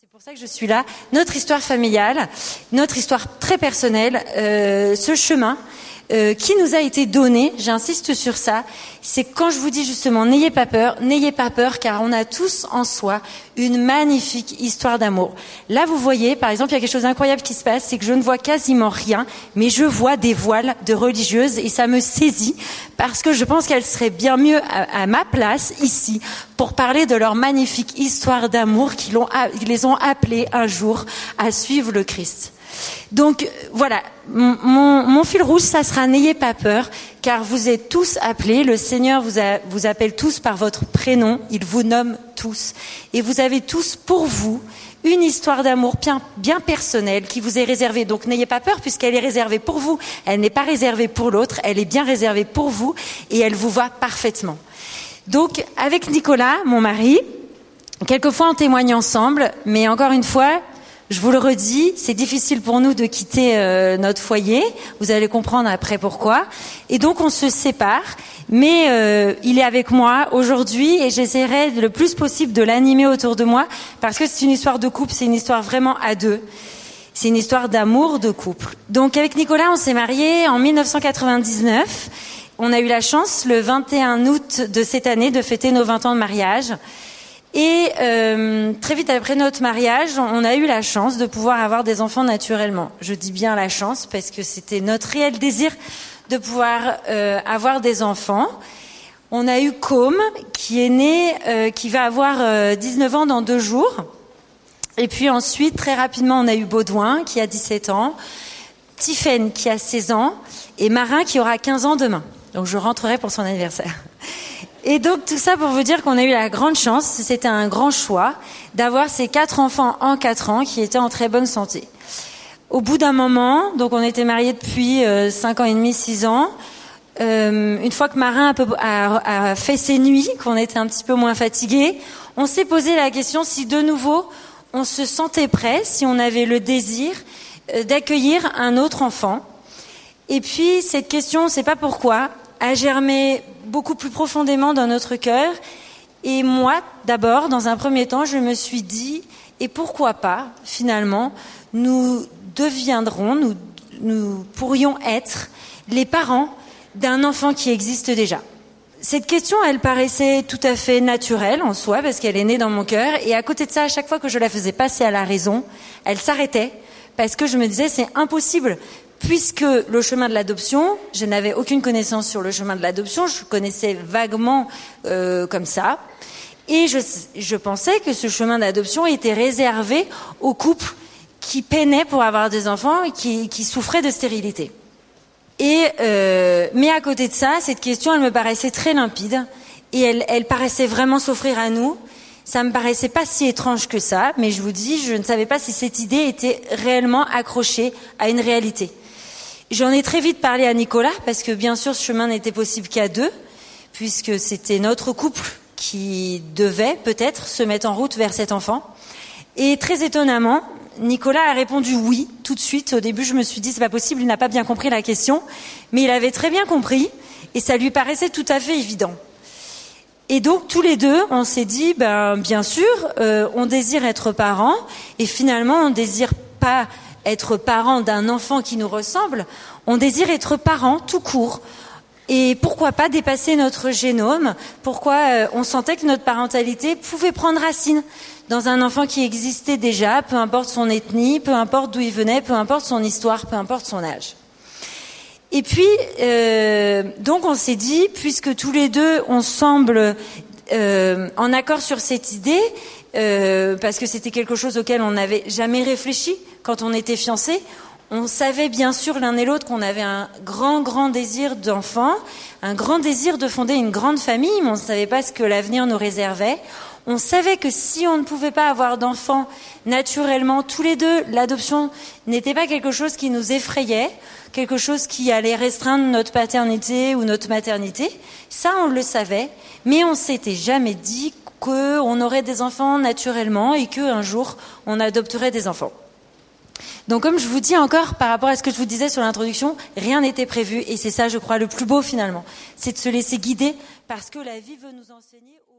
C'est pour ça que je suis là. Notre histoire familiale, notre histoire très personnelle, ce chemin qui nous a été donné, j'insiste sur ça, c'est quand je vous dis justement n'ayez pas peur car on a tous en soi une magnifique histoire d'amour. Là vous voyez, par exemple, il y a quelque chose d'incroyable qui se passe, c'est que je ne vois quasiment rien, mais je vois des voiles de religieuses et ça me saisit parce que je pense qu'elles seraient bien mieux à ma place ici pour parler de leur magnifique histoire d'amour qui les ont appelées un jour à suivre le Christ. Donc voilà, mon fil rouge, ça sera n'ayez pas peur, car vous êtes tous appelés, le Seigneur vous appelle tous par votre prénom, il vous nomme tous, et vous avez tous pour vous une histoire d'amour bien personnelle qui vous est réservée. Donc n'ayez pas peur puisqu'elle est réservée pour vous, elle n'est pas réservée pour l'autre, elle est bien réservée pour vous et elle vous va parfaitement. Donc avec Nicolas, mon mari, quelquefois on témoigne ensemble, mais encore une fois, je vous le redis, c'est difficile pour nous de quitter notre foyer. Vous allez comprendre après pourquoi. Et donc on se sépare, mais il est avec moi aujourd'hui et j'essaierai le plus possible de l'animer autour de moi parce que c'est une histoire de couple, c'est une histoire vraiment à deux. C'est une histoire d'amour de couple. Donc avec Nicolas, on s'est mariés en 1999. On a eu la chance, le 21 août de cette année, de fêter nos 20 ans de mariage. Et très vite après notre mariage, on a eu la chance de pouvoir avoir des enfants naturellement. Je dis bien la chance parce que c'était notre réel désir de pouvoir avoir des enfants. On a eu Com qui est né, qui va avoir 19 ans dans 2 jours. Et puis ensuite, très rapidement, on a eu Baudouin qui a 17 ans, Tiphaine qui a 16 ans et Marin qui aura 15 ans demain. Donc je rentrerai pour son anniversaire. Et donc tout ça pour vous dire qu'on a eu la grande chance, c'était un grand choix, d'avoir ces 4 enfants en 4 ans qui étaient en très bonne santé. Au bout d'un moment, donc on était mariés depuis 5 ans et demi, 6 ans, une fois que Marin a fait ses nuits, qu'on était un petit peu moins fatigués, on s'est posé la question si de nouveau on se sentait prêt, si on avait le désir d'accueillir un autre enfant. Et puis cette question, on ne sait pas pourquoi, a germé beaucoup plus profondément dans notre cœur. Et moi, d'abord, dans un premier temps, je me suis dit, et pourquoi pas, finalement, nous pourrions être les parents d'un enfant qui existe déjà. Cette question, elle paraissait tout à fait naturelle en soi, parce qu'elle est née dans mon cœur. Et à côté de ça, à chaque fois que je la faisais passer à la raison, elle s'arrêtait, parce que je me disais, c'est impossible. Puisque le chemin de l'adoption, je n'avais aucune connaissance sur le chemin de l'adoption, je connaissais vaguement comme ça, et je pensais que ce chemin d'adoption était réservé aux couples qui peinaient pour avoir des enfants et qui souffraient de stérilité. Mais à côté de ça, cette question, elle me paraissait très limpide, et elle paraissait vraiment s'offrir à nous. Ça me paraissait pas si étrange que ça, mais je vous dis, je ne savais pas si cette idée était réellement accrochée à une réalité. J'en ai très vite parlé à Nicolas, parce que bien sûr ce chemin n'était possible qu'à 2, puisque c'était notre couple qui devait peut-être se mettre en route vers cet enfant. Et très étonnamment, Nicolas a répondu oui, tout de suite. Au début je me suis dit c'est pas possible, il n'a pas bien compris la question, mais il avait très bien compris, et ça lui paraissait tout à fait évident. Et donc tous les deux, on s'est dit, bien sûr, on désire être parents, et finalement on désire pas être parent d'un enfant qui nous ressemble, on désire être parent tout court. Et pourquoi pas dépasser notre génome? Pourquoi on sentait que notre parentalité pouvait prendre racine dans un enfant qui existait déjà, peu importe son ethnie, peu importe d'où il venait, peu importe son histoire, peu importe son âge. Et puis, donc on s'est dit, puisque tous les deux on semble en accord sur cette idée, parce que c'était quelque chose auquel on n'avait jamais réfléchi quand on était fiancés. On savait bien sûr l'un et l'autre qu'on avait un grand désir d'enfant, un grand désir de fonder une grande famille, mais on ne savait pas ce que l'avenir nous réservait. On savait que si on ne pouvait pas avoir d'enfants naturellement, tous les deux, l'adoption n'était pas quelque chose qui nous effrayait, quelque chose qui allait restreindre notre paternité ou notre maternité. Ça, on le savait, mais on s'était jamais dit qu'on aurait des enfants naturellement et qu'un jour, on adopterait des enfants. Donc comme je vous dis encore, par rapport à ce que je vous disais sur l'introduction, rien n'était prévu, et c'est ça, je crois, le plus beau finalement. C'est de se laisser guider, parce que la vie veut nous enseigner...